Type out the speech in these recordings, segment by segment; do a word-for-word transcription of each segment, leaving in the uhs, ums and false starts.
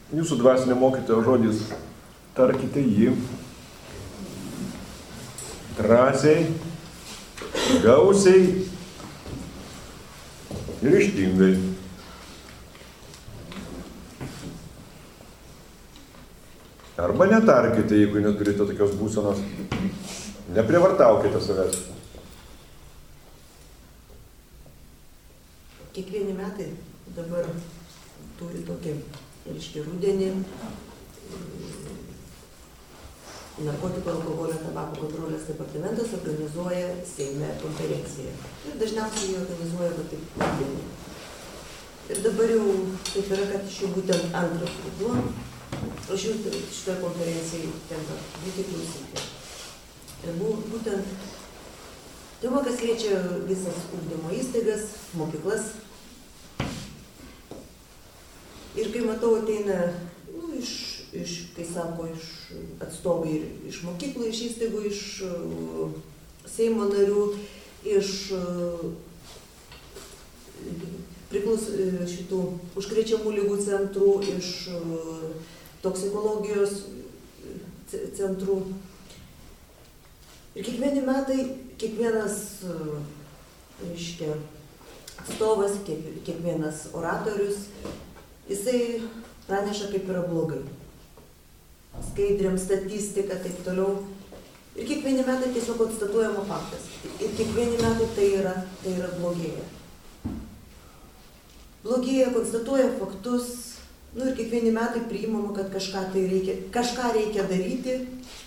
Jūsų dvasinio mokytojo žodis, tarkite jį drąsiai, gausiai ir ryžtingai. Arba netarkite, jeigu neturite tokios būsenos. Neprievartaukite savęs. Kiekvieni metai dabar turi tokį, reiškia, rudenį narkotikų, alkoholio, tabako kontrolės departamentas organizuoja Seime konferenciją. Ir dažniausiai jie organizuoja va taip rudenį. Ir dabar jau taip yra, kad iš jų būtent antras ruduo. Aš jau šitoje konferencijai tenka būti klausyti. Ir būtent tema, kas liečia visas ugdymo įstaigas, mokyklas. Ir kai matau, ateina, nu, iš, iš, kai sako, iš atstovai ir iš mokyklų, iš įstaigų, iš uh, Seimo narių, iš uh, priklaus uh, šitų užkrečiamų ligų centrų, iš uh, toksikologijos centrų. Ir kiekvieni metai, kiekvienas, uh, reiškia, atstovas, kiek, kiekvienas oratorius, jisai praneša, kaip yra blogai. Skaidriam, statistika, taip toliau. Ir kiekvieni metai tiesiog konstatuojama faktas. Ir kiekvieni metai tai yra, tai yra blogėja. Blogėja, konstatuoja faktus, nu ir kiekvieni metai priimama, kad kažką, tai reikia, kažką reikia daryti.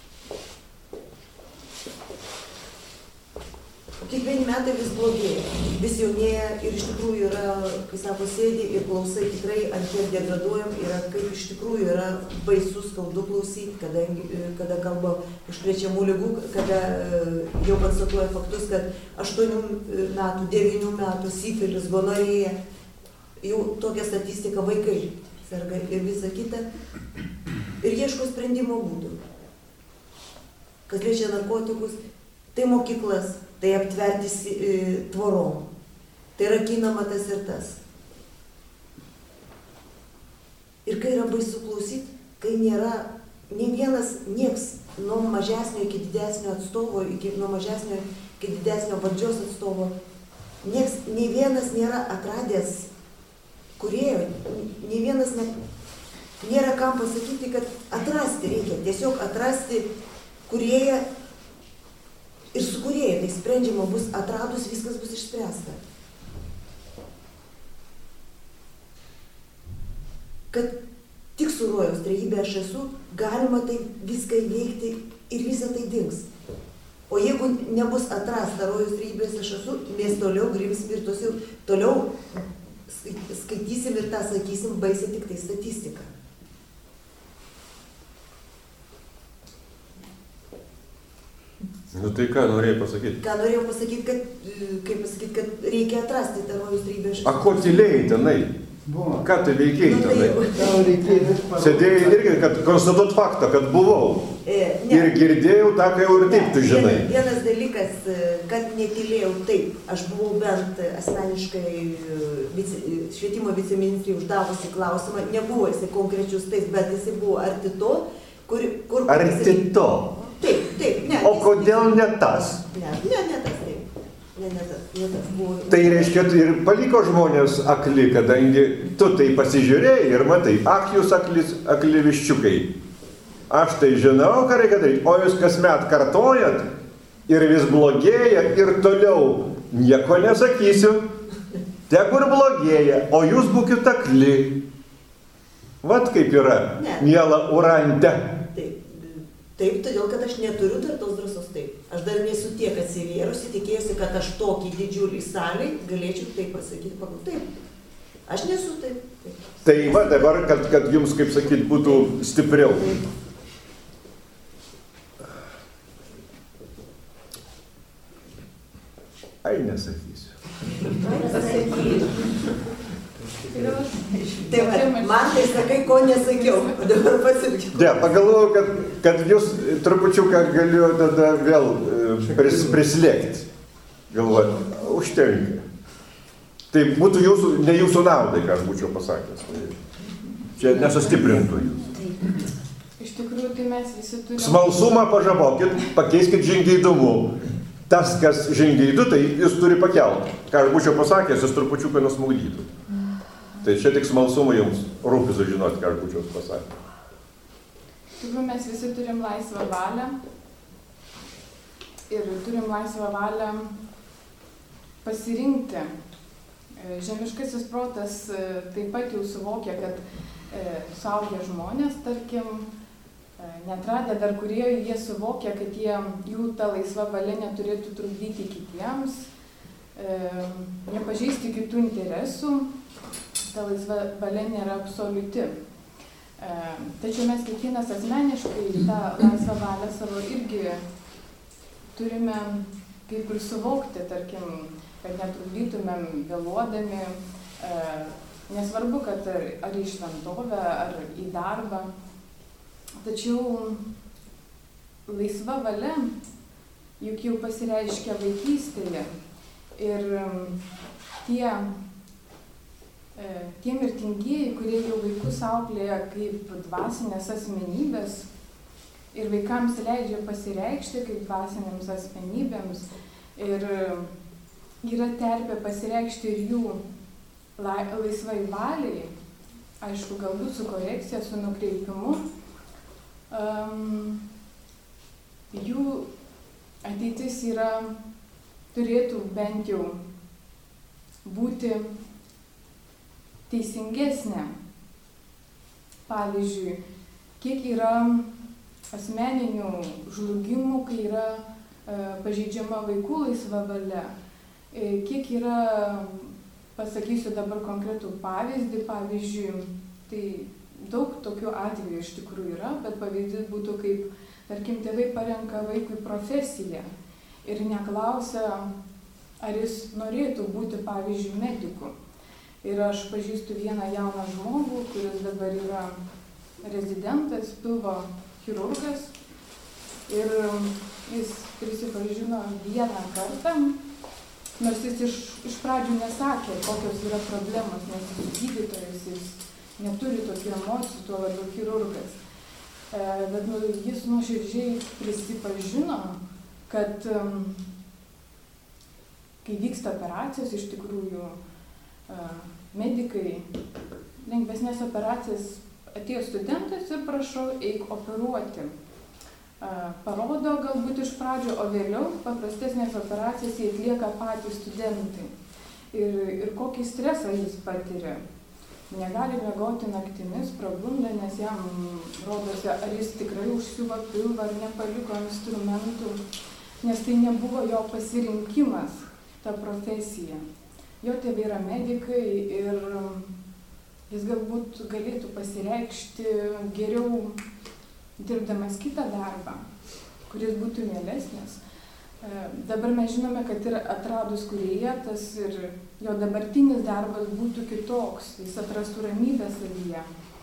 Kiekvieni metai vis blogėja, vis jaunėja ir iš tikrųjų yra, kai sako, sėdi ir klausai, tikrai ant kiek degraduojam, yra kaip iš tikrųjų yra baisus skaudu klausyti, kada, kada kalba užkrečiamų ligų, kada jau konstatuoja faktus, kad aštuonių metų, devynių metų sifilis, gonorėja, jau tokia statistika vaikai serga ir visa kita. Ir ieško sprendimo būdų. Kas liečia narkotikus, tai mokyklas, tai aptverti tvorom, tai rakinama tas ir tas. Ir kai yra baisu klausyti, kai nėra nei vienas, nieks, nuo mažesnio iki didesnio atstovo, iki, nuo mažesnio iki didesnio valdžios atstovo, nieks, nei vienas nėra atradęs kūrėjo, nei vienas ne, nėra kam pasakyti, kad atrasti reikia, tiesiog atrasti kūrėją. Ir su kūrėjai tai sprendžiama bus, atradus viskas bus išspręsta. Kad tik su rojaus trejybė aš esu, galima tai viską įveikti ir visa tai dings. O jeigu nebus atrasta rojaus trejybės aš esu, mes toliau grimsim ir tos jau toliau skaitysim ir tą sakysim, baisiai tik tai statistika. Nu tai ką norėjai pasakyti? Ką norėjau pasakyti, kad, kaip pasakyti, kad reikia atrasti tą rojus trejybę. A ko tylėjai tenai? Buvo. Ką tai veikiai nu, tenai? Sėdėjai irgi, kad konstatuot faktą, kad buvau. E, ir girdėjau tą, kai jau ir taip tu žinai. Vienas, vienas dalykas, kad netylėjau taip. Aš buvau bent asmeniškai vice, švietimo viceministrui uždavusi klausimą. Nebuvo jisai konkrečius taip, bet jisai buvo arti to, kur... kur arti to? Taip, taip, ne. O kodėl ne tas? Ne, ne, ne tas, taip. Ne, ne tas, ne tas buvo. Tai reiškia, ir paliko žmonės akli, kadangi tu tai pasižiūrėjai ir matai, ak jūs aklis, akli viščiukai. Aš tai žinau, ką reikia daryti, o jūs kasmet kartojat ir vis blogėja ir toliau nieko nesakysiu. Tegur blogėja, o jūs būkit akli. Vat kaip yra, ne. Miela Urante. Taip, todėl, kad aš neturiu dar tos drąsos taip. Aš dar nesu tiek atsivėrusi, tikėjusi, kad aš tokį didžiulį salį galėčiau taip pasakyti. Pagal taip. Aš nesu taip. taip. Tai va dabar, kad, kad jums, kaip sakyt, būtų stipriau. Taip. Ai, nesakysiu. Tai va, man tai sakai, ko nesakiau, dabar pasirgiau. Ne, pagalvojau, kad, kad jūs trupučiuką galiu tada vėl pris, prislėgti. Galvoju, užtenka. Tai būtų jūsų, ne jūsų naudai, ką aš būčiau pasakęs. čia nesustiprintų jūs. Iš tikrųjų, tai mes visi turime... Smalsumą pažabokit, pakeiskit žingeidumu. Tas, kas žingeidu, tai jis turi pakelti. Ką aš būčiau pasakęs, jis trupučiuką nusmugdytų. Tai čia tik smalsumą jums rūpi sužinoti, ką aš būčiau pasakęs. Iš tikrųjų, mes visi turim laisvą valią. Ir turim laisvą valią pasirinkti. Žemiškasis protas taip pat jau suvokia, kad suaugę žmonės, tarkim, neatradę dar kurie, jie suvokia, kad jie, jų ta laisva valia neturėtų trukdyti kitiems, nepažeisti kitų interesų, ta laisva valia nėra absoliuti. Tačiau mes kiekvienas asmeniškai tą laisvą valią savo irgi turime kaip ir suvokti, tarkim, kad netrukdytumėm vėluodami, nesvarbu, kad ar į šventovę, ar į darbą. Tačiau laisva valia juk jau pasireiškia vaikystėje. Ir tie, tie mirtingieji, kurie jau vaikus auklėja kaip dvasinės asmenybės ir vaikams leidžia pasireikšti kaip dvasinėms asmenybėms ir yra terpė pasireikšti ir jų laisvai valiai, aišku, galbūt su korekcija, su nukreipimu, um, jų ateitis yra, turėtų bent jau būti teisingesnė. Pavyzdžiui, kiek yra asmeninių žlugimų, kai yra e, pažeidžiama vaikų laisva valia, e, kiek yra, pasakysiu dabar konkretų pavyzdį, pavyzdžiui, tai daug tokių atvejų iš tikrųjų yra, bet pavyzdys būtų kaip, tarkim, tėvai parenka vaikui profesiją ir neklausia, ar jis norėtų būti, pavyzdžiui, mediku. Ir aš pažįstu vieną jauną žmogų, kuris dabar yra rezidentas, pilvo chirurgas, ir jis prisipažino vieną kartą, nors jis iš, iš pradžių nesakė, kokios yra problemos, nes jis gydytojas, jis neturi tokių emocijų, tuo labiau chirurgas. E, bet nu, jis nuoširdžiai prisipažino, kad um, kai vyksta operacijos, iš tikrųjų uh, medikai lengvesnės operacijas atėjo studentas ir prašau, eik operuoti. Uh, parodo galbūt iš pradžio, o vėliau paprastesnės operacijas jie atlieka patys studentai. Ir, ir kokį stresą jis patiria. Negali miegoti naktimis, prabunda, nes jam rodosi, ar jis tikrai užsiuvo pilvą, ar nepaliko instrumentų, nes tai nebuvo jo pasirinkimas, ta profesija. Jo tėvai yra medikai ir jis galbūt galėtų pasireikšti geriau dirbdamas kitą darbą, kuris būtų mielesnis. Dabar mes žinome, kad ir atradus kūrėją, tas ir jo dabartinis darbas būtų kitoks, jis atrastų ramybę savyje.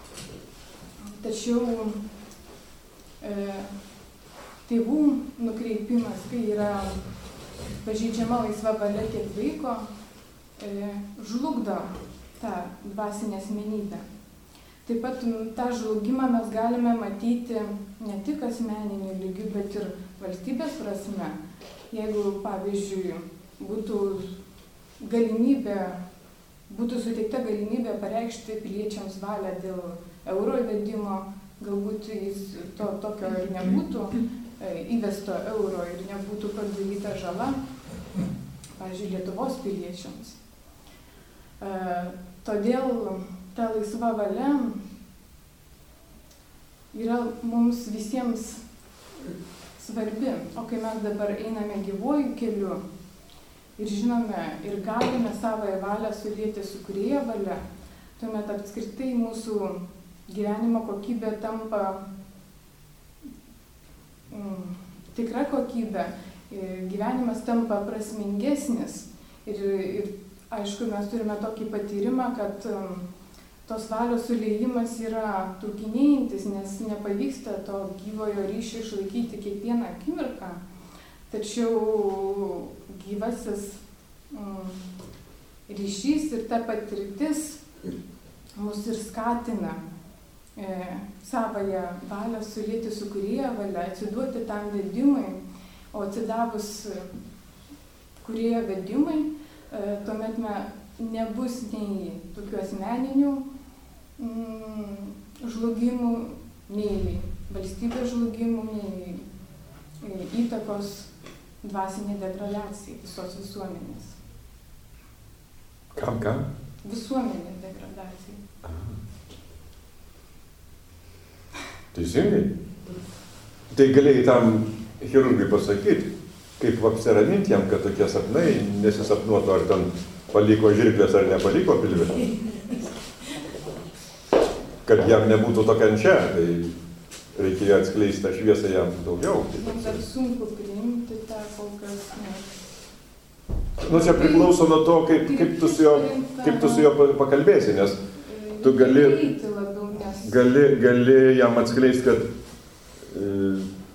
Tačiau e, tėvų nukreipimas, kai yra pažeidžiama laisva valia tiek vaiko, e, žlugdo tą dvasinę asmenybę. Taip pat tą žlugimą mes galime matyti ne tik asmeniniu lygiu, bet ir valstybės prasme. Jeigu, pavyzdžiui, būtų galimybė, būtų suteikta galimybė pareikšti piliečiams valią dėl euro įvedimo, galbūt jis to tokio ir nebūtų įvesto euro ir nebūtų padaryta žala, pavyzdžiui, Lietuvos piliečiams. E, todėl ta laisva valia yra mums visiems svarbi. O kai mes dabar einame gyvuoju keliu ir žinome ir galime savąją valią sudėti su kūrėjo valia, tuomet apskritai mūsų gyvenimo kokybė tampa mm, tikra kokybė, gyvenimas tampa prasmingesnis ir, ir aišku, mes turime tokį patyrimą, kad um, tos valios suliejimas yra trūkinėjantis, nes nepavyksta to gyvojo ryšio išlaikyti kiekvieną akimirką. Tačiau gyvasis mm, ryšys ir ta patirtis mus ir skatina e, savąją valią sulieti su kūrėjo valia, atsiduoti tam vedimui, o atsidavus kūrėjo vedimui, e, tuomet me, nebus nei tokių asmeninių mm, žlugimų, nei valstybės žlugimų, nei e, įtakos dvasiniai degradacijai visos visuomenės. Kam, kam? Visuomenės degradacijai. Teisingai. Tai galėjai tam chirurgui pasakyti, kaip apsiraminti jam, kad tokie sapnai nesisapnuotų, ar ten paliko žirklės ar nepaliko pilve. Kad jam nebūtų to kančia, tai reikėjo atskleisti tą šviesą jam daugiau. Man dar sunku priimti tą kol kas. Ne. Nu, čia priklauso nuo to, kaip, kaip, tu, su juo, kaip tu su juo pakalbėsi, nes tu gali, gali, gali jam atskleisti, kad e,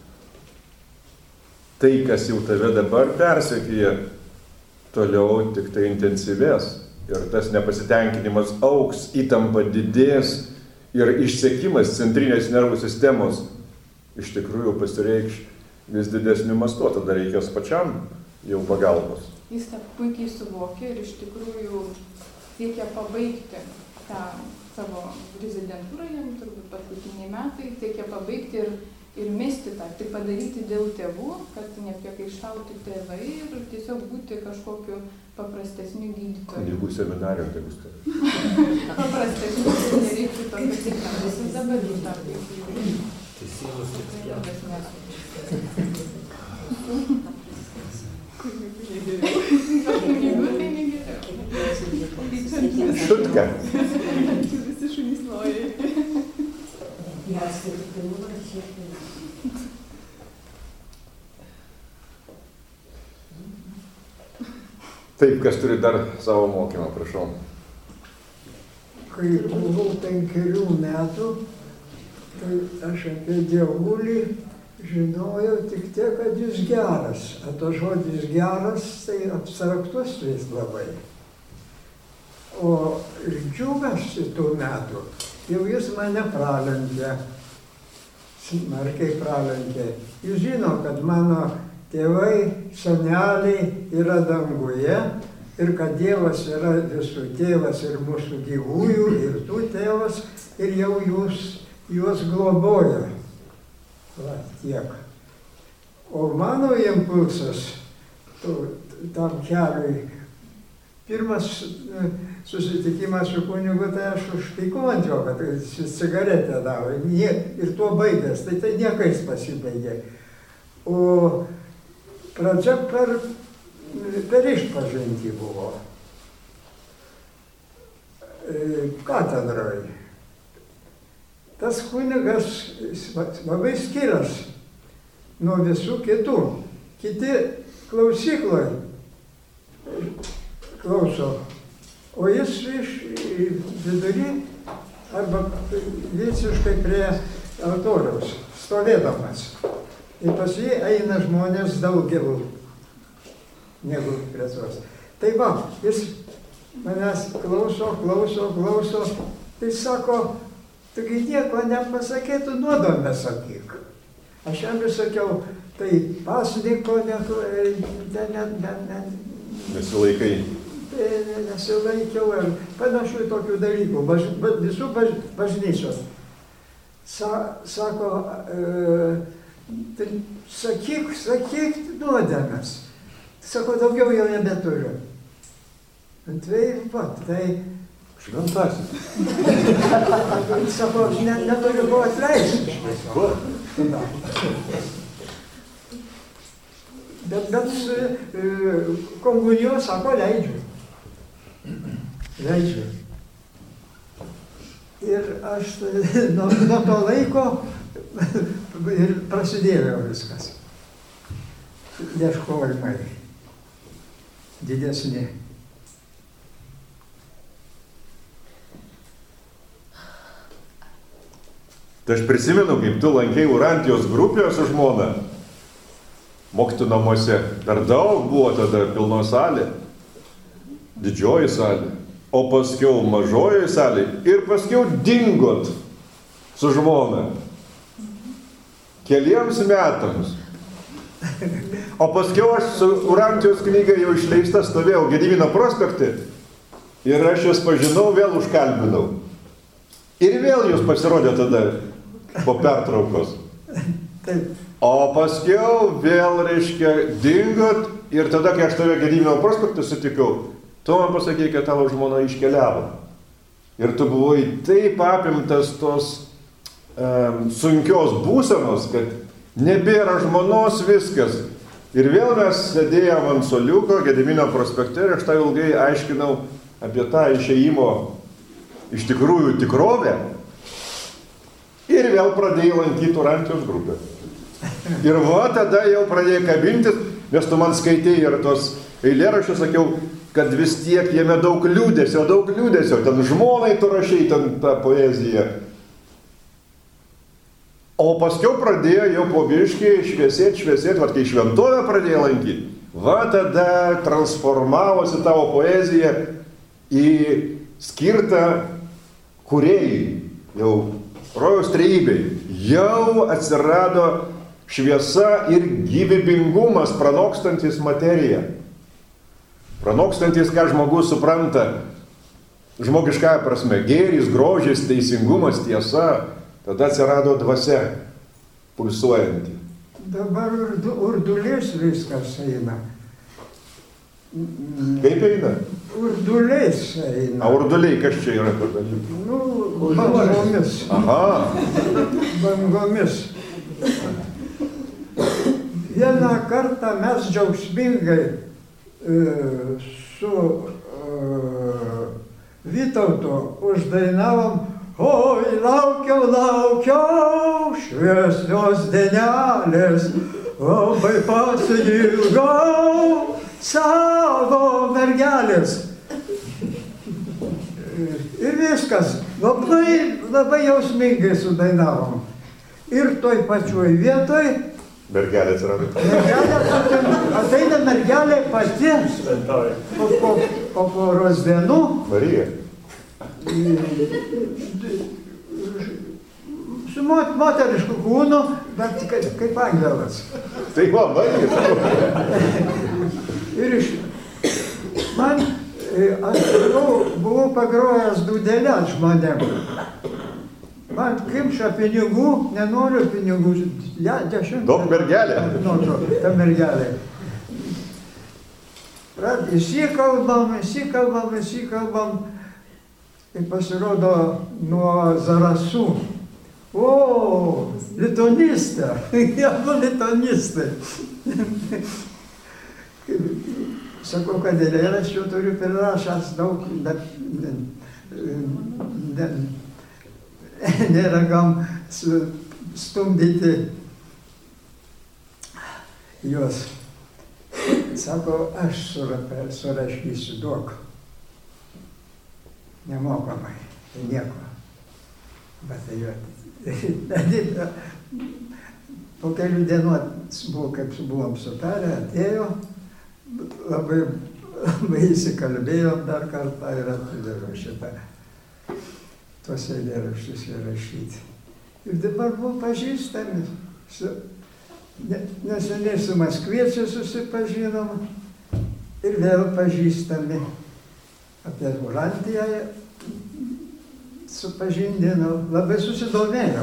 tai, kas jau tave dabar persekėja, toliau tik tai intensyvės ir tas nepasitenkinimas auks, įtampa didės ir išsekimas centrinės nervų sistemos iš tikrųjų pasireikš vis didesniu mastu, tada reikės pačiam jau pagalbos. Jis tą puikiai suvokė ir iš tikrųjų siekia pabaigti tą savo rezidentūrą, jam turbūt paskutiniai metai, siekia pabaigti ir, ir mesti tą, tai padaryti dėl tėvų, kad nepriekaištauti tėvai ir tiesiog būti kažkokiu paprastesniu gydytoju. Kunigų seminarijom tai bus tai. Paprastesniu, tai nereiktų tokio sistemos. Jis dabar jau tą kaip Tai sielos tikrai. Kunigų tai negeriau. Šutka. Visi šunys loja. Taip, kas turi dar savo mokymą, prašau. Kai buvau penkerių metų, tai aš apie dievulį žinojau tik tiek, kad jis geras. O to žodis geras, tai abstraktus vis labai. O džiugas tų metų, jau jis mane pralenkė, smarkiai pralenkė. Jis žino, kad mano tėvai, seneliai yra danguje ir kad Dievas yra visų tėvas ir mūsų gyvųjų, ir tų tėvas, ir jau jūs, juos globoja. Va, tiek. O mano impulsas tu, tam keliui, pirmas susitikimas su kunigu, tai aš užpykau ant jo, kad jis cigaretę davė ir tuo baigęs, tai tai niekais pasibaigė. O pradžia per, per išpažintį buvo katedroj. Tas kunigas labai skirias nuo visų kitų. Kiti klausykloj klauso, o jis iš vidury arba visiškai prie altoriaus stovėdamas. Ir pas jį eina žmonės daugiau negu prie tos. Tai va, jis manęs klauso, klauso, klauso. Tai sako, taigi nieko nepasakėtų, nuodome sakyk. Aš jam vis sakiau, tai pasniko, ne, ne, ne, ne, ne. Nesilaikai. Nesilaikiau ir panašių tokių dalykų, baž, ba, visų baž, bažnyčios. Sa, sako, e, tai sakyk, sakyk nuodėmes. Sako, daugiau jau nebeturiu. Tai, va, tai... Šventasis. Sako, ne, neturiu buvo atleisti. Bet, bet komunijos, sako, leidžiu. Leidžiu. Ir aš nuo, nuo to laiko ir prasidėjo viskas. Ieškojimai didesni. Tai aš prisimenu, kaip tu lankei Urantijos grupėje su žmona. Mokytų namuose. Dar daug buvo tada pilno salė. Didžioji salė. O paskiau mažoji salė. Ir paskiau dingot su žmona. Keliems metams. O paskiau aš su Urantijos knyga jau išleista stovėjau Gedimino prospekte ir aš jūs pažinau, vėl užkalbinau. Ir vėl jūs pasirodė tada po pertraukos. O paskiau vėl, reiškia, dingot ir tada, kai aš tave Gedimino prospekte sutikau, tu man pasakei, kad tavo žmona iškeliavo. Ir tu buvai taip apimtas tos um, sunkios būsenos, kad nebėra žmonos viskas. Ir vėl mes sėdėjom ant suoliuko Gedimino prospekte ir aš tą ilgai aiškinau apie tą išėjimo iš tikrųjų tikrovę. Ir vėl pradėjai lankyti Urantijos grupę. Ir va, tada jau pradėjai kabintis, nes tu man skaitėjai ir tos eilėraščius, sakiau, kad vis tiek jame daug liūdesio, daug liūdesio. Ten žmonai tu rašai, ten tą poeziją. O paskiau pradėjo jau po biškį šviesėti, šviesėti, va, kai šventovę pradėjo lankyti. Va, tada transformavosi tavo poezija į skirtą kūrėjai, jau rojaus trejybei. Jau atsirado šviesa ir gyvybingumas, pranokstantis materiją. Pranokstantis, ką žmogus supranta žmogiškąja prasme. Gėris, grožis, teisingumas, tiesa. Tada atsirado dvasia pulsuojanti. Dabar urdu, urduliais viskas eina. Kaip eina? Urduliais eina. A urduliai, kas čia yra per dalykai? Nu, bangomis. Aha. Bangomis. Vieną kartą mes džiaugsmingai e, su e, Vytautu uždainavom: oi, laukiau, laukiau šviesios dienelės, labai pasigilgau savo mergelės. Ir viskas, labai, labai jausmingai sudainavom. Ir toj pačioj vietoj mergelė atsirado. Mergelė, ateina mergelė pati po, po, po poros dienų. Marija. Su mot, moterišku kūnu, bet kaip, kaip angelas. Tai va, Marija. Ir iš... Man, aš buvau, buvau pagrojęs dūdelę žmonėm. Man kimša pinigų, nenoriu pinigų, ja, dešimt. Daug mergelė. Nu, ta mergelė. Prat, įsikalbam, įsikalbam, įsikalbam. Ir pasirodo nuo Zarasų. O, litonistė. Jeigu litonistė. Sakau, kad eilėraščių turiu prirašęs daug, bet ne, ne, nėra kam stumdyti juos. Sako, aš surašysiu, duok. Nemokamai, tai nieko. Bet tai jo. Po kelių dienų, buvo, kaip buvom sutarę, atėjo, labai, labai įsikalbėjom dar kartą ir atidaviau šitą. Tuos eilėraščius įrašyti. Ir dabar buvo pažįstami. Su, ne, neseniai su maskviečiu susipažinom ir vėl pažįstami. Apie Urantiją supažindino, labai susidomėjo,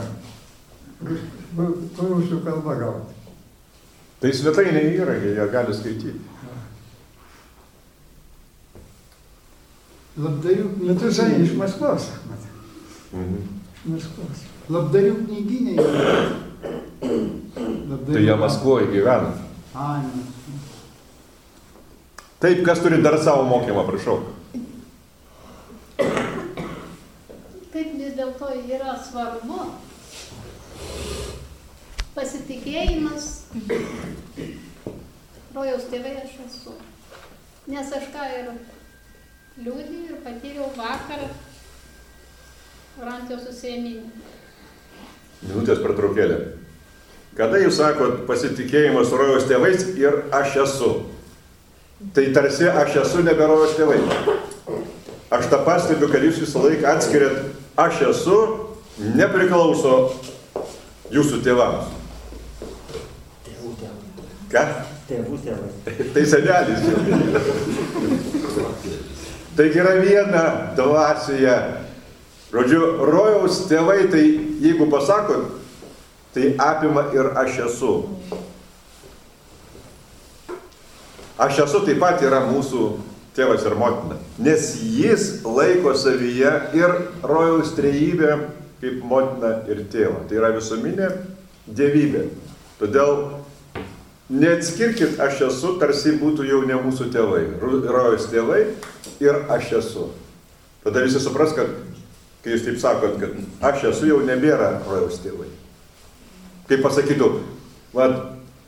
kur rusų kalbą gauti. Tai svetainė yra, jie gali skaityti. Labdarių Bet tu žinai, iš Maskvos. Mhm. Iš Maskvos. Labdarių knyginė yra. Tai jie Maskvoje gyvena. A, ne. Taip, kas turi dar savo mokymą, prašau. Kaip vis dėlto yra svarbu pasitikėjimas, rojaus tėvai aš esu. Nes aš ką ir liūdėjau ir patyriau vakar Urantijos susiėmimą. Minutės pertraukėlė. Kada jūs sakot pasitikėjimas rojaus tėvais ir aš esu? Tai tarsi aš esu nebe rojaus tėvai. Aš tą pastebiu, kad jūs visą laiką atskiriat aš esu nepriklauso jūsų tėvams. Tėvų tėvai. Ką? Tėvų tėvai. Tai senelis jau. Taigi yra viena dvasioje. Žodžiu, rojaus tėvai, tai jeigu pasakot, tai apima ir aš esu. Aš esu taip pat yra mūsų tėvas ir motina. Nes jis laiko savyje ir rojaus trejybę kaip motina ir tėvą. Tai yra visuminė dievybė. Todėl neatskirkit aš esu, tarsi būtų jau ne mūsų tėvai. Rojaus tėvai ir aš esu. Tada visi supras, kad kai jūs taip sakot, kad aš esu, jau nebėra rojaus tėvai. Kaip pasakytų, vat,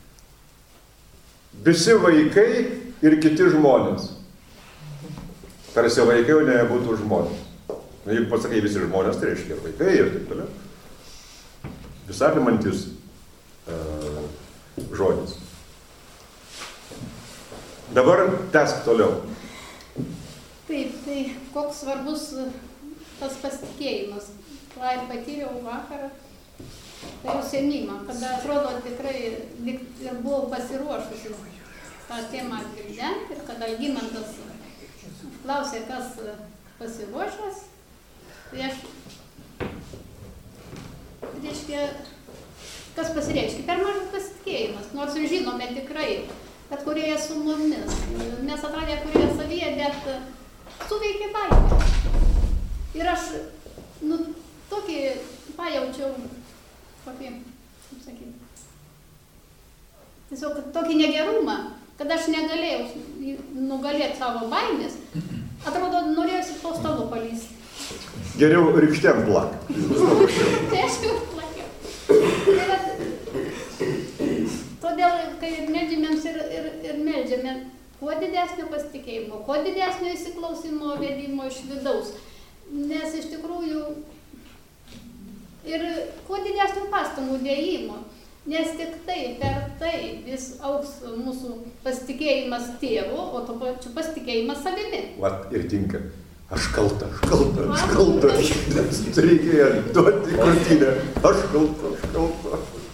visi vaikai ir kiti žmonės. Tarsi vaikai jau nebūtų žmonės. Na, jeigu pasakai visi žmonės, tai reiškia ir vaikai ir taip toliau. Visapimantis uh, žodis. Dabar tęsk toliau. Taip, tai koks svarbus tas pasitikėjimas. Ką ir patyriau vakarą, tai užsiėmimą, kada atrodo tikrai ir buvau pasiruošusi tą temą atgildenti ir kada Algimantas klausė, kas pasiruošęs, tai aš, reiškia, kas pasireiškia, per mažas pasitikėjimas, nors ir žinome tikrai, kad kurie su mumis, mes atradė kurie savyje, bet suveikė baimė. Ir aš, nu, tokį pajaučiau, kokį, kaip sakyti, tiesiog tokį negerumą, kad aš negalėjau nugalėti savo baimės, atrodo, norėjusi po stalu palysti. Geriau rykštėm plak. Tai aš jau plakiau. Tai vat, todėl, kai meldžiamėms ir, ir, ir meldžiame, kuo didesnio pasitikėjimo, kuo didesnio įsiklausimo vedimo iš vidaus, nes iš tikrųjų ir kuo didesnio pastangų dėjimo, nes tik tai per tai vis augs mūsų pasitikėjimas tėvu, o to pačiu pasitikėjimas savimi. Vat ir tinka. Aš kalta, aš kalta, aš kalta. Nes reikėjo duoti krūtinę. Aš kalta, aš kalta.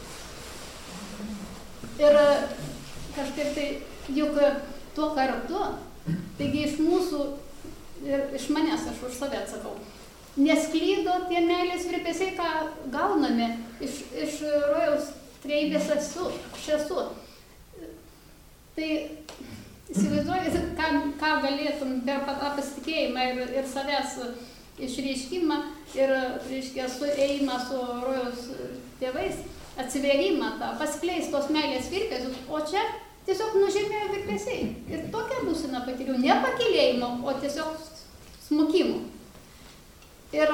Ir kažkaip tai, juk tuo kartu, taigi iš mūsų, ir iš manęs aš už save atsakau, nesklydo tie meilės virpesiai, ką gauname iš, iš rojaus trejybės esu, aš esu. Tai įsivaizduoju, ką, ką galėtum per pasitikėjimą ir, ir savęs išreiškimą ir, reiškia, suėjimą su rojaus tėvais, atsivėrimą tą, paskleis tos meilės virpesius, o čia tiesiog nužemėjo virpesiai. Ir tokią būseną patyriau, ne pakilėjimo, o tiesiog smukimo. Ir,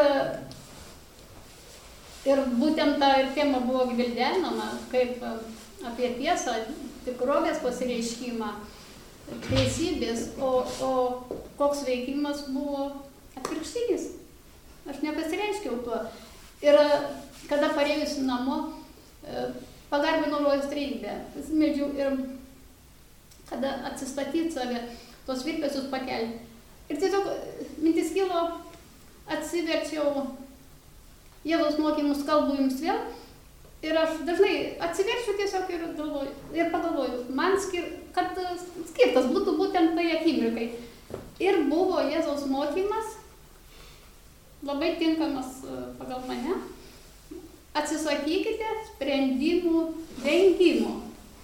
ir būtent ta ir tema buvo gvildenama, kaip apie tiesą, tikrovės pasireiškimą, teisybės, o, o koks veikimas buvo atvirkštinis. Aš nepasireiškiau tuo. Ir kada parėjusi namo, pagarbinau rojaus trejybę. Meldžiau ir kada atsistatyti save, tos virpesius pakelti. Ir tiesiog mintis kilo, atsiverčiau Jėzaus mokymus, kalbu jums vėl. Ir aš dažnai atsiverčiu tiesiog ir galvoju, ir pagalvoju, man skir, kad skirtas būtų būtent tai akimirkai. Ir buvo Jėzaus mokymas, labai tinkamas pagal mane. Atsisakykite sprendimų vengimo.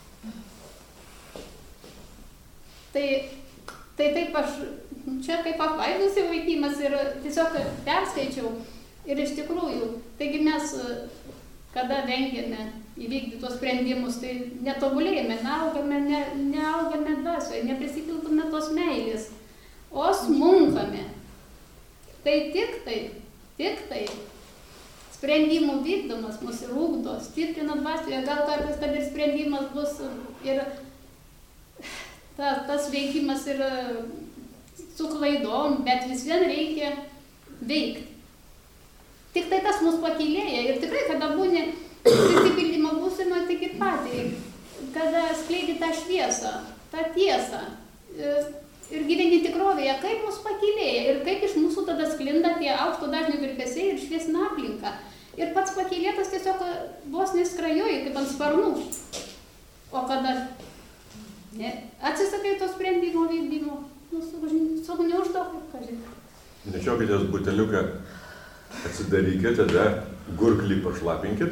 Tai, tai taip aš, čia kaip apvaidusi vaikymas ir tiesiog perskaičiau. Ir iš tikrųjų, taigi mes, kada vengiame įvykdyti tuos sprendimus, tai netobulėjame, neaugame, ne, neaugame dvasioje, neprisipildome tos meilės, o smunkame. Tai tik tai, tik tai sprendimų vykdomas mus ir ugdo, stiprina dvasioje, gal kartais, kad ir sprendimas bus ir ta, tas veikimas ir su klaidom, bet vis vien reikia veikti. Tik tai tas mus pakylėja ir tikrai, kada būni prisipildymo būsime, tik ir patį, kada skleidi tą šviesą, tą tiesą ir gyveni tikrovėje, kaip mus pakylėja ir kaip iš mūsų tada sklinda tie aukšto dažnio virpesiai ir šviesina aplinka. ir pats pakylėtas tiesiog vos neskrajoji kaip ant sparnų. O kada ne, atsisakai to sprendimo vykdymo, nu, sugniuždo, kaip kažin. Nešiokitės buteliuką, atsidarykit, tada gurklį pašlapinkit.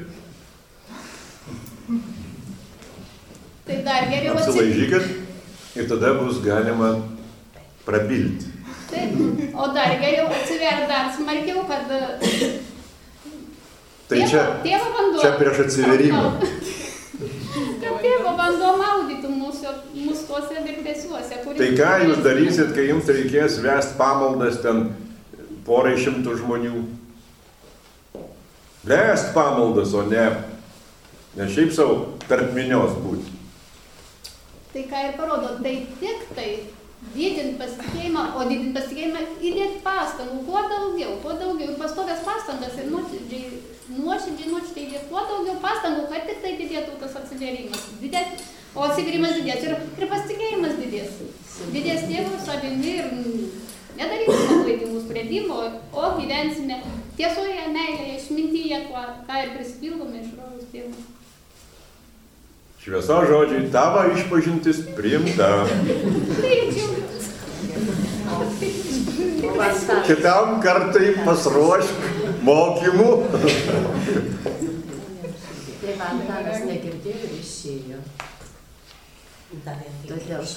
Tai dar geriau apsilaižykit ir tada bus galima prabilti. Taip, o dar geriau atsiver dar smarkiau, kad tai čia, tėvo vanduo, čia prieš atsiverimą. Kad tėvo vanduo maudytų mūsų, mūsų tuose virpesiuose. Tai ką jūs darysit, kai jums reikės vest pamaldas ten porai šimtų žmonių? Vest pamaldas, o ne, ne šiaip savo tarp minios būti. Tai ką ir parodo, tai tik tai didint pasitikėjimą, o didint pasitikėjimą įdėti pastangų, kuo daugiau, kuo daugiau, ir pastovės pastangas, ir nuoširdžiai, nuoširdžiai, nuoširdžiai įdėti, kuo daugiau pastangų, kad tik tai didėtų tas atsivėrimas, didės, o atsivėrimas didės, ir, ir pasitikėjimas didės. Didės tėvų savimi ir nedarysime klaidingų sprendimų, o gyvensime tiesoje, meilėje, išmintyje, ką ir prisipildome iš rojaus tėvų. Šviesos žodžiai, tavo išpažintis priimta. Kitam kartai pasiruošk mokymų. Tai man Antanas negirdėjo ir išėjo. Todėl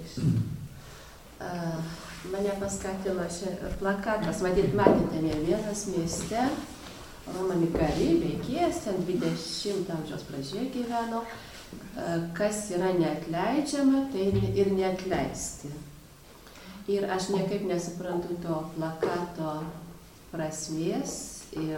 mane paskatino plakatas, matyt, matėte, ne vienas mieste, Roman Mikari, veikėjas, ten dvidešimto amžiaus pradžioje gyveno. Kas yra neatleidžiama, tai ir neatleisti. Ir aš niekaip nesuprantu to plakato prasmės ir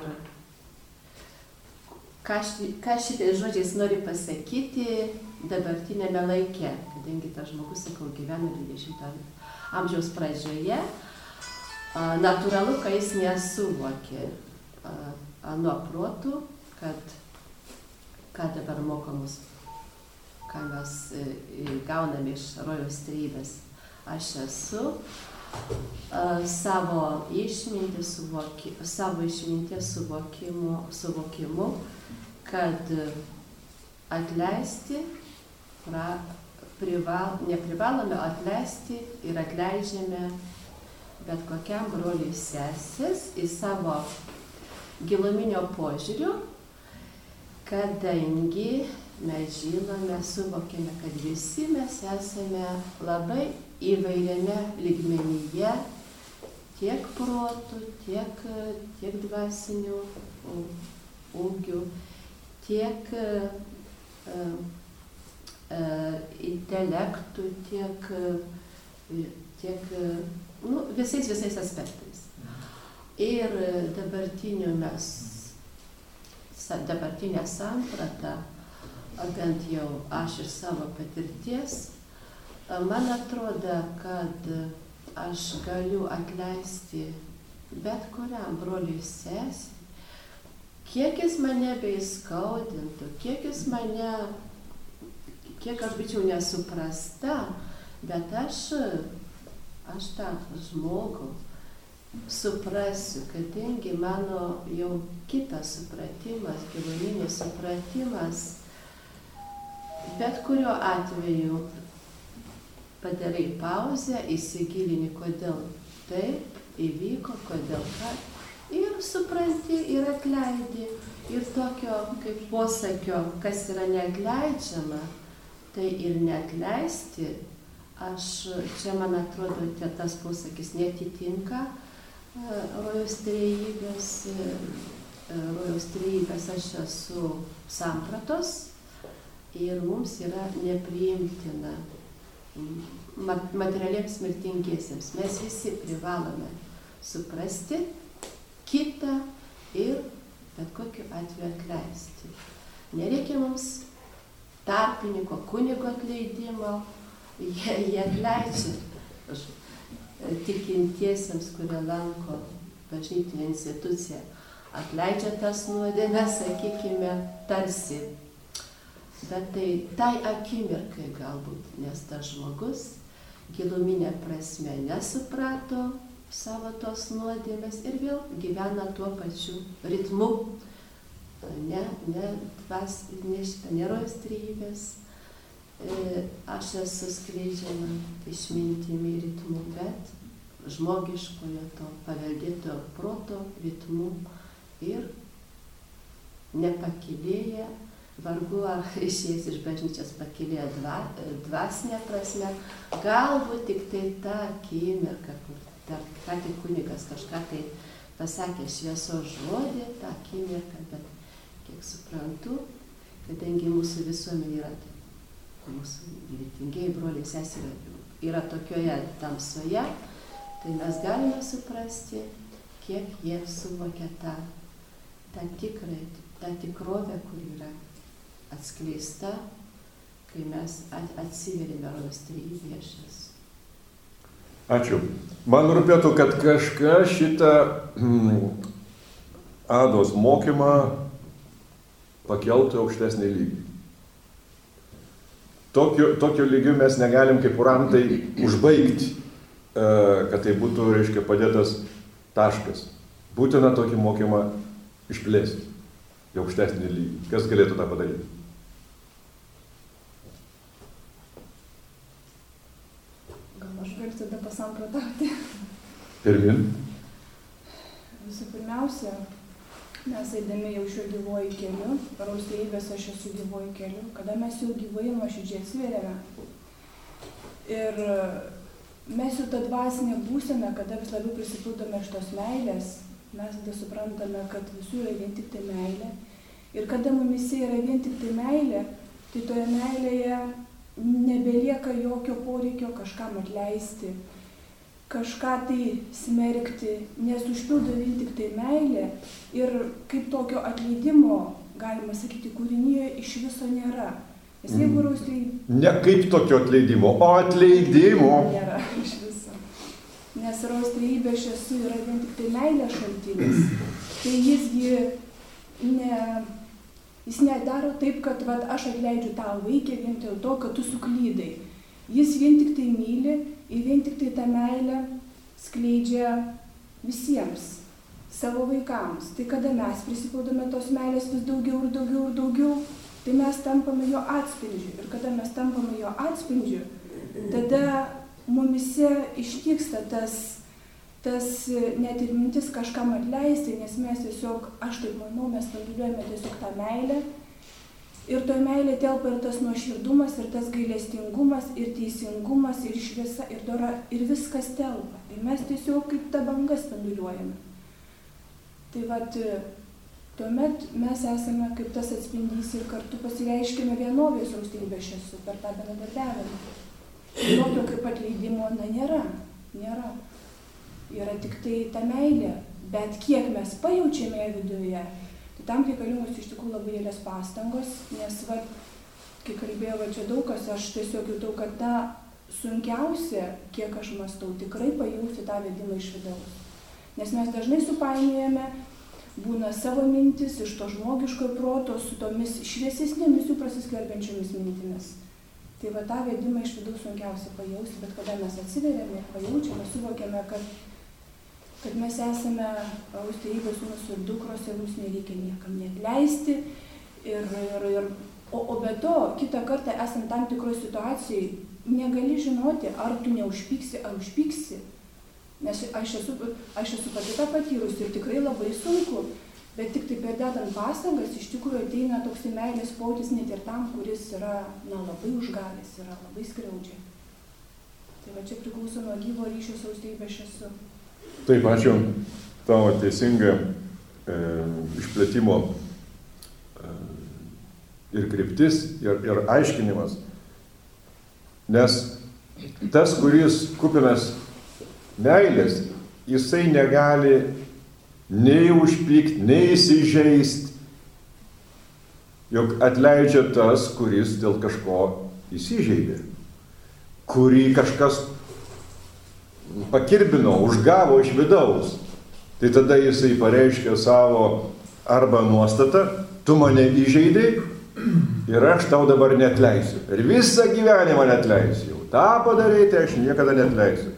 ką, ši, ką šitais žodžiais nori pasakyti dabartinėme laike, kadangi tas žmogus, sakau, gyvena dvidešimto amžiaus pradžioje, natūralu, kad jis nesuvokė anuo protu, kad ką dabar mokomus, ką mes gauname iš rojaus trejybės. Aš esu uh, savo išmintį suvoki, savo išminties suvokimu, suvokimu, kad atleisti, pra, prival, neprivalome atleisti ir atleidžiame bet kokiam broliui sesės į savo giluminio požiūrių, kadangi mes žinome, suvokime, kad visi mes esame labai įvairiame lygmenyje, tiek protų, tiek, tiek dvasinių ūgių, tiek uh, uh, intelektų, tiek, tiek nu, visais, visais aspektais. Ir dabartinių mes, dabartinė samprata, bent jau aš iš savo patirties, man atrodo, kad aš galiu atleisti bet kuriam broliui sesei, kiek jis mane beįskaudintų, kiek jis mane, kiek aš būčiau nesuprasta, bet aš, aš tą žmogų suprasiu, kadangi mano jau kitas supratimas, giluminis supratimas, bet kuriuo atveju padarai pauzę, įsigilini, kodėl taip įvyko, kodėl ką, ir supranti, ir atleidi. Ir tokio kaip posakio, kas yra neatleidžiama, tai ir neatleisti, aš, čia man atrodo, tas posakis netitinka rojaus trejybės, rojaus trejybės aš esu sampratos, ir mums yra nepriimtina materialiems mirtingiesiems. Mes visi privalome suprasti kitą ir bet kokiu atveju atleisti. Nereikia mums tarpininko, kunigo atleidimo, jie, jie atleidžia tikintiesiems, kurie lanko bažnytinę instituciją, atleidžia tas nuodėmes, sakykime, tarsi. Bet tai tai akimirkai galbūt, nes tas žmogus giluminė prasme nesuprato savo tos nuodėmės ir vėl gyvena tuo pačiu ritmu, ne, dvas, ne šitą, nerojus trybės. Aš esu skleidžiama išmintimi ritmu, bet žmogiškojo to paveldėto proto ritmu ir nepakilėję, vargu ar išėjęs iš bažnyčios pakilėję dva, dvasinę prasme, galbūt tik tai ta akimirka, kur dar ką tik kunigas kažką tai pasakė šviesos žodį, tą akimirką, bet kiek suprantu, kadangi mūsų visuomenė yra, mūsų viltingieji broliai seserys yra tokioje tamsoje, tai mes galime suprasti, kiek jie suvokia tą, tą tikrą, tą tikrovę, kur yra atskleista, kai mes atsiverėme rojus trejybėje aš esu. Ačiū. Man rūpėtų, kad kažkas šitą mm, Ados mokymą pakeltų aukštesnį lygį. Tokiu, tokiu lygiu mes negalim kaip urantai užbaigti, e, kad tai būtų, reiškia, padėtas taškas. Būtina tokį mokymą išplėsti į aukštesnį lygį. Kas galėtų tą padaryti? Gal aš galiu tada pasamprotauti. Pirmin. Visų pirmiausia, mes eidami jau šiuo gyvuoju keliu, rojus trejybės aš esu gyvuoju keliu, kada mes jau gyvai nuoširdžiai atsiveriame. Ir mes jau tą dvasinę būseną, kada vis labiau prisipildome iš tos meilės, mes tada suprantame, kad visų yra vien tik tai meilė. Ir kada mumise yra vien tik tai meilė, tai toje meilėje nebelieka jokio poreikio kažkam atleisti, kažką tai smerkti, nes užpildo vien tik tai meilė ir kaip tokio atleidimo, galima sakyti, kūrinyje iš viso nėra. Nes jeigu rojus trejybės... Ne kaip tokio atleidimo, o atleidimo. Nėra iš viso. Nes rojus trejybės aš esu yra vien tik tai meilės šaltinis. Tai jisgi ne... Jis nedaro taip, kad vat, aš atleidžiu tą vaikę vien dėl to, kad tu suklydai. Jis vien tik tai myli ir vien tik tai tą meilę skleidžia visiems, savo vaikams. Tai kada mes prisipildome tos meilės vis daugiau ir daugiau ir daugiau, tai mes tampame jo atspindžiu. Ir kada mes tampame jo atspindžiu, tada mumise ištyksta tas, tas net ir mintis kažkam atleisti, nes mes tiesiog, aš taip manau, mes spinduliuojame tiesiog tą meilę. Ir toje meilė telpa ir tas nuoširdumas, ir tas gailestingumas, ir teisingumas, ir šviesa, ir dora, ir viskas telpa. Ir mes tiesiog kaip ta banga spinduliuojame. Tai vat, tuomet mes esame kaip tas atspindys ir kartu pasireiškime vienovės rojus trejybės aš esu per tą bendradarbiavimą. Tokio kaip atleidimo, na, nėra, nėra. Yra tik tai ta meilė, bet kiek mes pajaučiame ją viduje, tai tam reikalingos iš tikrųjų labai didelės pastangos, nes, va, kai kalbėjau, va, čia daug kas, aš tiesiog jutau, kad ta sunkiausia, kiek aš mąstau, tikrai pajausti tą vedimą iš vidaus. Nes mes dažnai supainiojame, būna savo mintis iš to žmogiškojo proto su tomis šviesesnėmis jų prasiskverbiančiomis mintimis. Tai va, tą vedimą iš vidaus sunkiausia pajausti, bet kada mes atsiveriame, pajaučiame, suvokiame, kad kad mes esame rojus trejybės sūnūs ir dukros ir mums nereikia niekam neatleisti. Ir, ir, ir, o, o be to, kitą kartą esant tam tikroj situacijai, negali žinoti, ar tu neužpyksi, ar užpyksi. Nes aš esu, aš esu pati tą patyrusi ir tikrai labai sunku, bet tik tai perdedant pastangas, iš tikrųjų ateina toks meilės pojūtis net ir tam, kuris yra, na, labai užgavęs, yra labai skriaudžia. Tai va čia priklauso nuo gyvo ryšio su rojus trejybės aš esu. Taip, ačiū tavo teisingą e, išplėtimo e, ir kryptis, ir, ir aiškinimas. Nes tas, kuris kupinas meilės, jisai negali nei užpykti, nei įsižeisti, jog atleidžia tas, kuris dėl kažko įsižeidė, kurį kažkas pakirbino, užgavo iš vidaus. Tai tada jisai pareiškia savo arba nuostatą, tu mane įžeidai ir aš tau dabar neatleisiu. Ir visą gyvenimą neatleisiu. Ta padarai, tai aš niekada neatleisiu.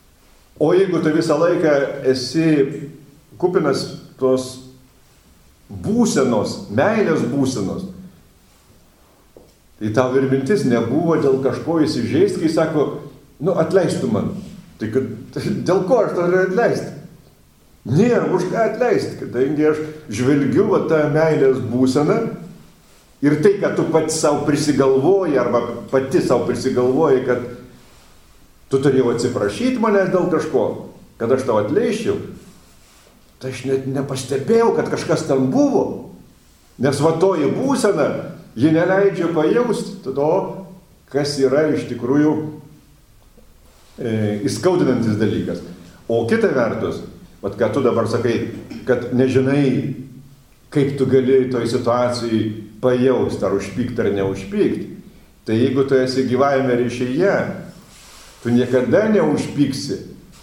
O jeigu tu visą laiką esi kupinas tos būsenos, meilės būsenos. Tai tau ir mintis nebuvo dėl kažko įsižeisti, kai sako, nu atleistų man. Tai kad, dėl ko aš turiu atleisti? Nėra už ką atleisti, kadangi aš žvelgiu va tą meilės būseną ir tai, kad tu pats savo prisigalvoji arba pati savo prisigalvoji, kad tu turėjau atsiprašyti manęs dėl kažko, kad aš tau atleisčiau, tai aš net nepastebėjau, kad kažkas ten buvo. Nes va toji būsena, ji neleidžia pajausti to, kas yra iš tikrųjų e, įskaudinantis dalykas. O kita vertus, vat ką tu dabar sakai, kad nežinai, kaip tu gali toj situacijai pajausti, ar užpykti, ar neužpykti. Tai jeigu tu esi gyvajame ryšyje, tu niekada neužpyksi.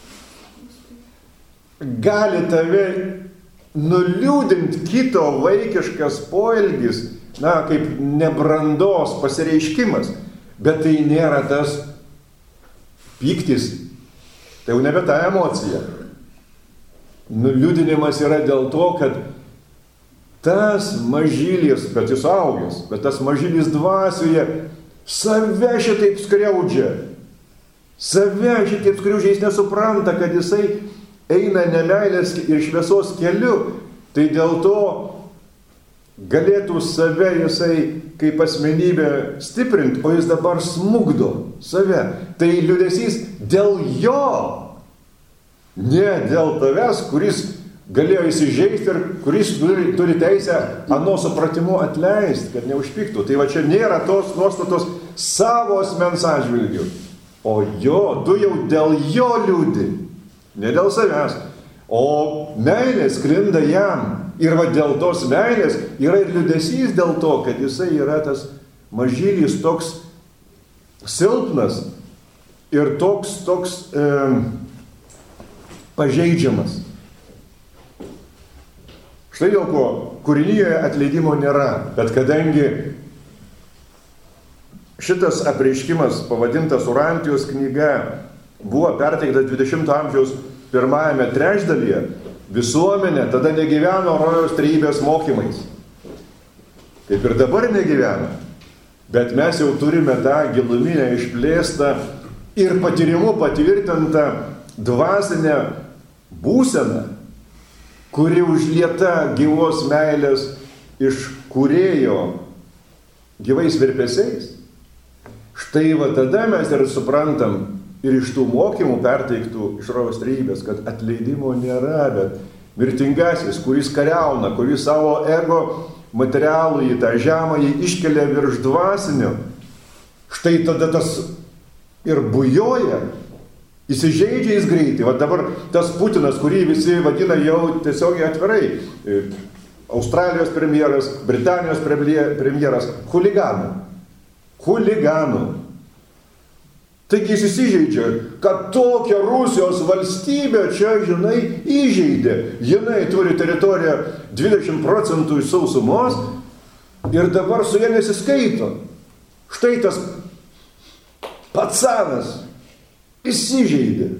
Gali tave nuliūdinti kito vaikiškas poelgis, na, kaip nebrandos pasireiškimas, bet tai nėra tas pyktis, tai jau nebe ta emocija. Nuliūdinimas yra dėl to, kad tas mažylis, bet jis augęs, bet tas mažylis dvasioje save šitaip skriaudžia. Save šitaip skriaudžia, jis nesupranta, kad jisai eina nemeilės ir šviesos keliu, tai dėl to galėtų save jisai kaip asmenybę stiprinti, o jis dabar smugdo save. Tai liūdesys dėl jo, ne dėl tavęs, kuris galėjo įsižeisti ir kuris turi, turi teisę ano supratimu atleisti, kad neužpyktų. Tai va čia nėra tos nuostatos savo asmens atžvilgiu, o jo, tu jau dėl jo liūdi, ne dėl savęs. O meilė sklinda jam. Ir va dėl tos meilės yra ir liūdesys dėl to, kad jisai yra tas mažylis toks silpnas ir toks, toks e, pažeidžiamas. Štai dėl ko kūrinyje atleidimo nėra, bet kadangi šitas apreiškimas pavadintas Urantijos knyga buvo perteiktas dvidešimto amžiaus pirmajame trečdalyje, visuomenė tada negyveno rojaus trejybės mokymais. Kaip ir dabar negyvena. Bet mes jau turime tą giluminę išplėstą ir patyrimu patvirtintą dvasinę būseną, kuri užlieta gyvos meilės iš kūrėjo gyvais virpesiais. Štai va tada mes ir suprantam, ir iš tų mokymų perteiktų iš rojaus trejybės, kad atleidimo nėra, bet mirtingasis, kuris kariauna, kuris savo ego materialų į tą žemą jį iškelia virš dvasinio, štai tada tas ir bujoja, įsižeidžia jis greitai. Va dabar tas Putinas, kurį visi vadina jau tiesiogiai atvirai, Australijos premjeras, Britanijos premjeras, huliganų. Huliganų. Taigi jis įsižeidžia, kad tokia Rusijos valstybė čia, žinai, įžeidė. Jinai turi teritoriją dvidešimt procentų iš sausumos ir dabar su jie nesiskaito. Štai tas patsanas įsižeidė.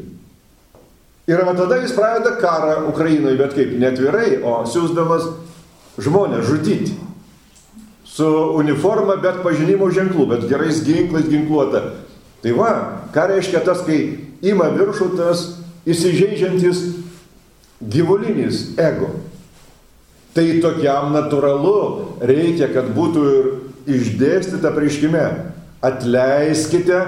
Ir va tada jis pradeda karą Ukrainoje, bet kaip, netvirai, o siųsdamas žmonės žudyti. Su uniforma, bet pažinimo ženklų, bet gerais ginklais ginkluota. Tai va, ką reiškia tas, kai ima viršų tas įsižeidžiantis gyvulinis ego. Tai tokiam natūralu reikia, kad būtų ir išdėstyta apreiškime. Atleiskite,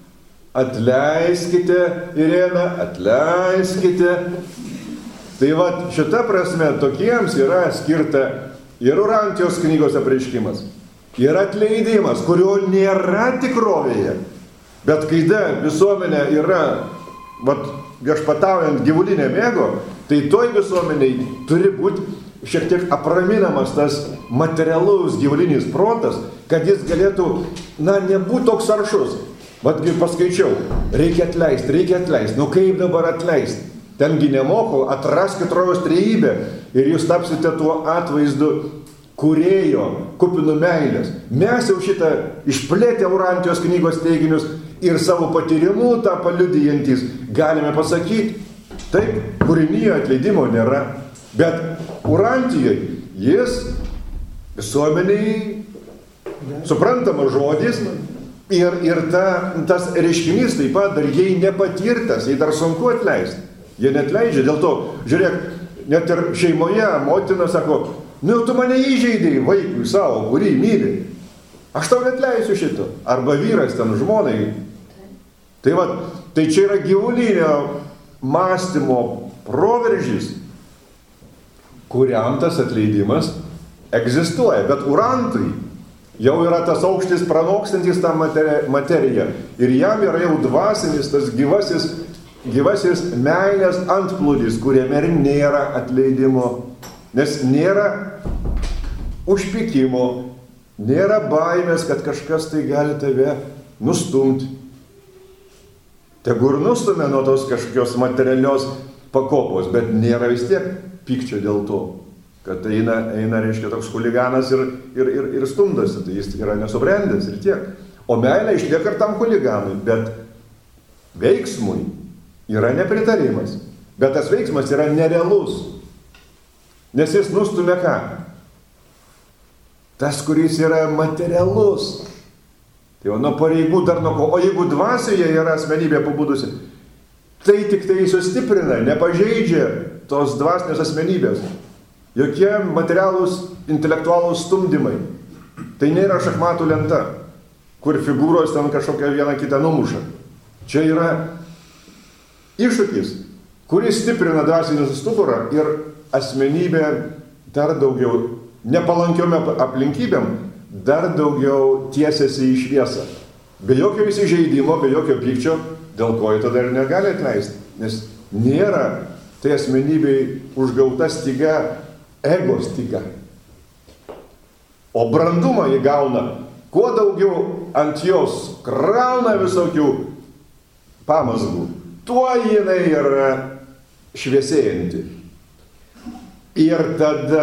atleiskite, Irena, atleiskite. Tai va, šita prasme tokiems yra skirta ir Urantijos knygos apreiškimas, ir atleidimas, kurio nėra tikrovėje. Bet kai da visuomenė yra, vat, viešpataujant gyvulinėm ego, tai toj visuomeniai turi būti šiek tiek apraminamas tas materialus gyvulinis protas, kad jis galėtų, na, nebūti toks aršus. Vatgi paskaičiau, reikia atleisti, reikia atleisti. Nu kaip dabar atleisti? Tengi nemoko, atraskit rojaus trejybę ir jūs tapsite tuo atvaizdu kūrėjo, kupinu meilės. Mes jau šitą išplėtę Urantijos knygos teiginius ir savo patyrimu tą paliudijantys galime pasakyti, taip, kūrinyje atleidimo nėra, bet Urantijoje Jis visuomeniai suprantamas žodis ir, ir ta, tas reiškinys taip pat dar jai nepatirtas, jai dar sunku atleisti. Jie netleidžia, dėl to, žiūrėk, net ir šeimoje motina sako, nu tu mane įžeidėjai vaikui savo, kurį myli. Aš tau netleisiu šito. Arba vyras ten žmonai. Tai va, tai čia yra gyvulinio mąstymo proveržys, kuriam tas atleidimas egzistuoja. Bet urantui jau yra tas aukštis pranokstantis tą materiją. Ir jam yra jau dvasinis, tas gyvasis, gyvasis meilės antplūdis, kuriame ir nėra atleidimo. Nes nėra užpykimo, nėra baimės, kad kažkas tai gali tave nustumti. Tegu ir nustumė nuo tos kažkokios materialios pakopos, bet nėra vis tiek pykčio dėl to, kad eina, eina reiškia, toks huliganas ir, ir, ir, ir stumdosi, tai jis yra nesubrendęs ir tiek. O meilė išlieka ir tam huliganui, bet veiksmui yra nepritarimas. Bet tas veiksmas yra nerealus, nes jis nustumė ką? Tas, kuris yra materialus. Tai jau nuo pareigų dar nuo ko. O jeigu dvasioje yra asmenybė pabudusi, tai tik tai sustiprina, nepažeidžia tos dvasinės asmenybės. Jokie materialūs, intelektualūs stumdymai. Tai nėra šachmatų lenta, kur figūros ten kažkokią vieną kitą numuša. Čia yra iššūkis, kuris stiprina dvasinį stuburą ir asmenybė dar daugiau, nepalankiom aplinkybėm, dar daugiau tiesiasi į šviesą. Be jokio įsižeidimo, be jokio pykčio, dėl ko jie tada ir negali atleisti. Nes nėra tai asmenybei užgauta styga, ego styga. O brandumą jį gauna, kuo daugiau ant jos krauna visokių pamazgų, tuo jinai yra šviesėjanti. Ir tada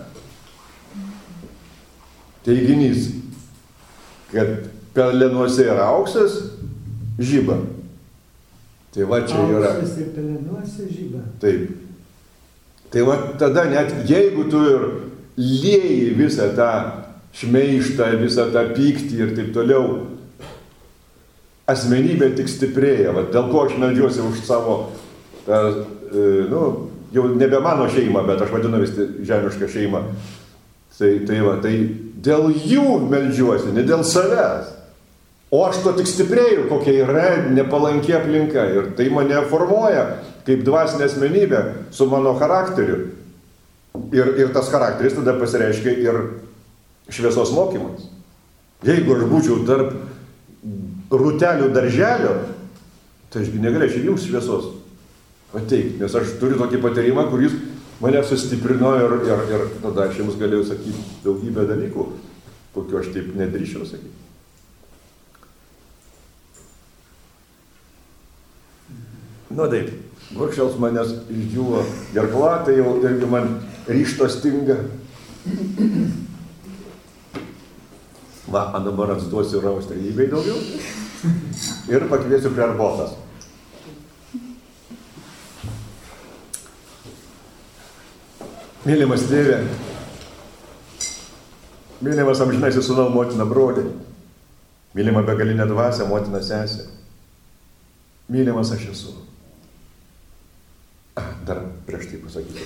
teiginys, kad pelenuose yra auksas, žiba. Tai va čia yra. Auksas ir pelenuose žiba. Taip. Tai va tada net jeigu tu ir lieji visą tą šmeištą, visą tą pyktį ir taip toliau, asmenybė tik stiprėja. Va, dėl ko aš meldžiuosi už savo, tą, e, nu, jau nebe mano šeimą, bet aš vadinu vis žemišką šeimą. Tai, tai va, tai dėl jų meldžiuosi, ne dėl savęs. O aš to tik stiprėju, kokia yra nepalanki aplinka. Ir tai mane formuoja kaip dvasinė asmenybė su mano charakteriu. Ir, ir tas charakteris tada pasireiškia ir šviesos mokymas. Jeigu aš būčiau tarp rūtelių darželio, tai ašgi negalėčiau jums šviesos pateikti, nes aš turiu tokį patyrimą, kuris mane sustiprino ir, ir, ir tada aš jums galėjau sakyti daugybę dalykų, kokiu aš taip nedrįščiau sakyti. Nu taip, gurkščiaus manęs išdžiuvo gerkla, tai jau irgi man ryžto stinga. Va, o dabar atsduosiu raustrybei daugiau ir pakviesiu prie arbotas. Mylimas tėve, mylimas amžinasis sūnau motina brolį, mylima begalinė dvasia motina sesė, mylimas aš esu. Dar prieš tai pasakyti.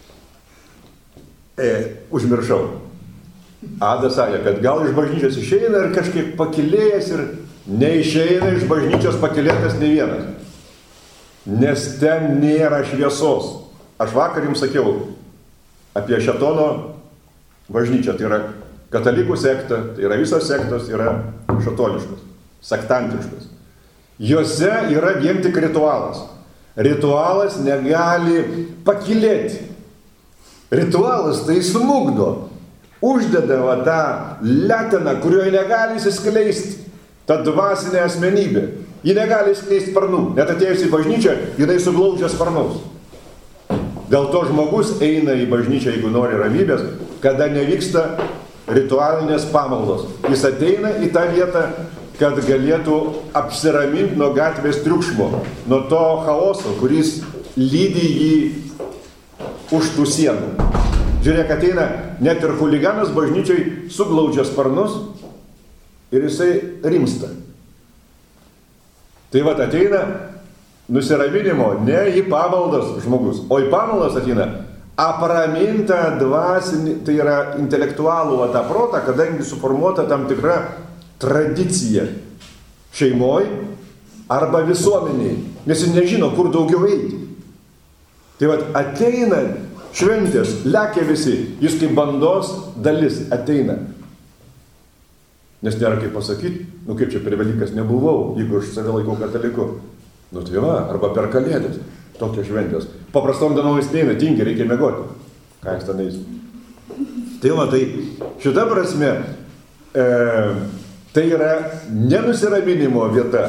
E, užmiršau. Ada sakė, kad gal iš bažnyčios išeina ir kažkiek pakilėjęs ir neišeina iš bažnyčios pakilėtas nei vienas. Nes ten nėra šviesos. Aš vakar jums sakiau apie šėtono bažnyčią. Tai yra katalikų sekta, tai yra visos sektos, yra šėtoniškos, sektantiškos. Jose yra vien tik ritualas. Ritualas negali pakilėti. Ritualas tai smugdo. Uždeda va tą leteną, kurioje negali įsiskleisti ta dvasinė asmenybė. Ji negali įskleisti sparnų. Net atėjus į bažnyčią, jinai suglaudžia sparnus. Dėl to žmogus eina į bažnyčią, jeigu nori ramybės, kada nevyksta ritualinės pamaldos. Jis ateina į tą vietą, kad galėtų apsiraminti nuo gatvės triukšmo, nuo to chaoso, kuris lydi jį už tų sienų. Žiūrėk, ateina net ir chuliganas bažnyčiai, suglaudžia sparnus ir jisai rimsta. Tai vat ateina nusiraminimo ne į pamaldas žmogus, o į pamaldas ateina apramintą dvasinį, tai yra intelektualų tą protą, kadangi suformuota tam tikra tradicija šeimoj arba visuomeniai, nes jis nežino, kur daugiau eiti. Tai vat ateina šventės, lekia visi, jis kaip bandos dalis ateina. Nes nėra kaip pasakyti, nu kaip čia per Velykas nebuvau, jeigu aš save laikau kataliku. Nu tai va, arba per Kalėdas, tokios šventės. Paprastom dienom jis neina, tingi, reikia miegoti. Ką jis ten eis? Tai va, tai šita prasme, e, tai yra nenusiraminimo vieta.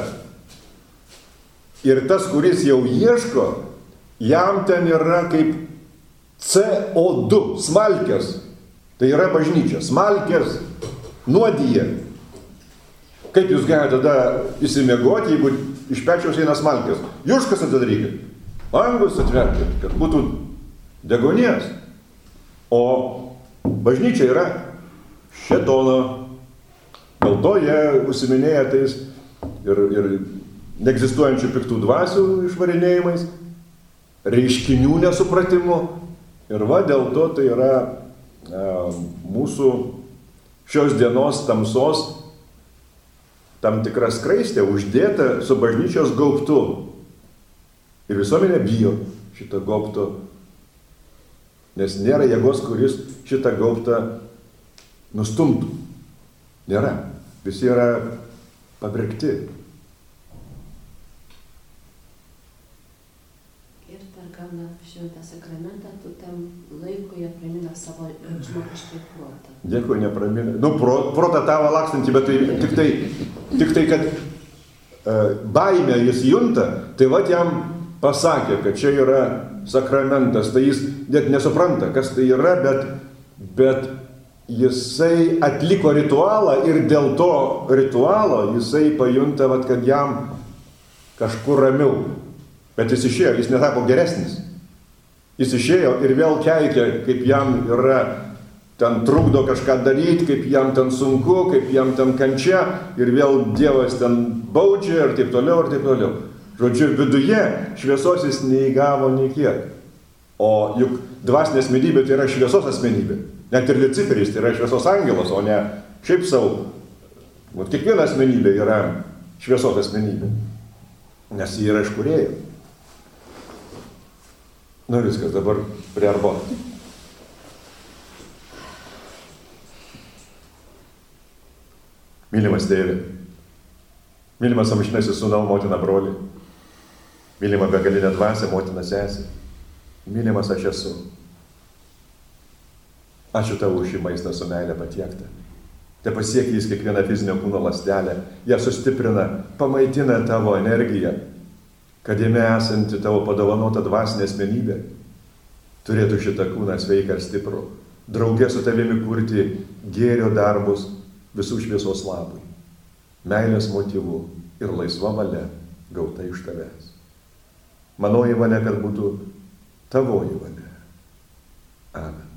Ir tas, kuris jau ieško, jam ten yra kaip C O du, smalkės. Tai yra bažnyčia, smalkės nuodyje. Kaip jūs galite tada įsimiegoti, jeigu iš pečiaus eina smalkės? Juškas atidarykit, langus atverkit, kad būtų degonės. O bažnyčia yra šėtono. Dėl to jie užsiminėja tais ir, ir neegzistuojančių piktų dvasių išvarinėjimais, reiškinių nesupratimu. Ir va, dėl to tai yra e, mūsų šios dienos tamsos tam tikra skraistė uždėta su bažnyčios gaubtu. Ir visuomenė bijo šitą gaubtą, nes nėra jėgos, kuris šitą gaubtą nustumtų. Nėra. Visi yra pabrėkti. Ir dar gauna šventą sakramentą, tu tam laikui apramina savo žmogiškai protą. Dėkui, nepramina. Nu, pro, protą tavo lakstantį, bet tai tik tai, tik tai kad e, baimę jis junta, tai vat jam pasakė, kad čia yra sakramentas, tai jis net nesupranta, kas tai yra, bet, bet jisai atliko ritualą ir dėl to ritualo jisai pajunta, vat, kad jam kažkur ramiau. Bet jis išėjo, jis netapo geresnis. Jis išėjo ir vėl keikia, kaip jam yra, ten trukdo kažką daryti, kaip jam ten sunku, kaip jam ten kančia, ir vėl Dievas ten baudžia ir taip toliau, ir taip toliau. Žodžiu, viduje šviesos jis neįgavo nei kiek. O juk dvasinė asmenybė tai yra šviesos asmenybė. Net ir Luciferis tai yra šviesos angelas, o ne šiaip savo. Vat kiekviena asmenybė yra šviesos asmenybė, nes jį yra iš kūrėjo. Nu viskas, dabar prie arbatos. Mylimas tėvė, mylimas amžinasis sūnau, motina broli, mylima begalinė dvasia, motina sesė, mylimas aš esu. Ačiū tau už šį maistą su meilė patiektą. Te pasiekia jis kiekvieną fizinio kūno ląstelę, ją sustiprina, pamaitina tavo energiją, kad jame esanti tavo padovanota dvasinė asmenybė turėtų šitą kūną sveiką ir stiprų, drauge su tavimi kurti gėrio darbus visų šviesos labui, meilės motyvų ir laisva valia gauta iš tavęs. Manoji valia, kad būtų tavoji valia. Amen.